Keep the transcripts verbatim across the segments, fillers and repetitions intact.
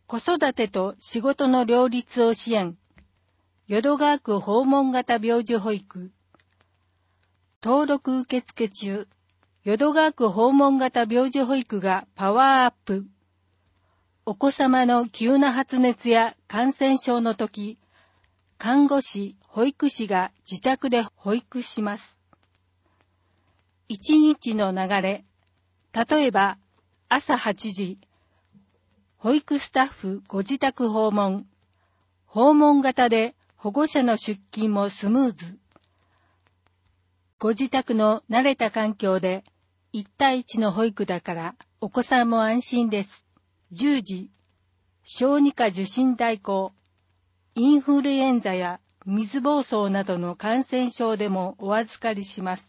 子育てと仕事の両立を支援。淀川区訪問型病児保育。登録受付中。淀川区訪問型病児保育がパワーアップ。お子様の急な発熱や感染症のとき、看護師、保育士が自宅で保育します。一日の流れ。例えば、朝はちじ、保育スタッフご自宅訪問。訪問型で保護者の出勤もスムーズ。ご自宅の慣れた環境でいち対いちの保育だからお子さんも安心です。じゅうじ、小児科受診代行。インフルエンザや水疱瘡などの感染症でもお預かりします。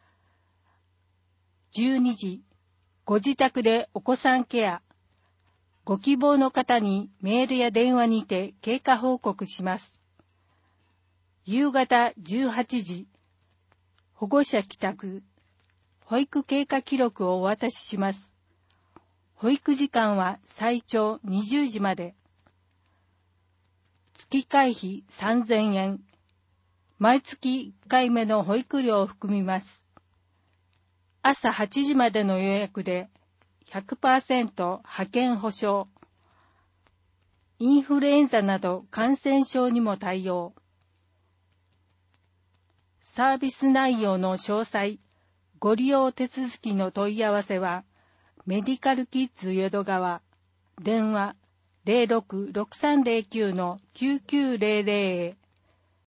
じゅうにじ、ご自宅でお子さんケア。ご希望の方にメールや電話にて経過報告します。夕方じゅうはちじ、保護者帰宅。保育経過記録をお渡しします。保育時間は最長にじゅうじまで。月会費さんぜんえん。毎月いっかいめの保育料を含みます。朝はちじまでの予約で ひゃくパーセント 派遣保証。インフルエンザなど感染症にも対応。サービス内容の詳細、ご利用手続きの問い合わせは、メディカルキッズ淀川、電話 ゼロろくろくさんゼロきゅうのきゅうきゅうゼロゼロへ。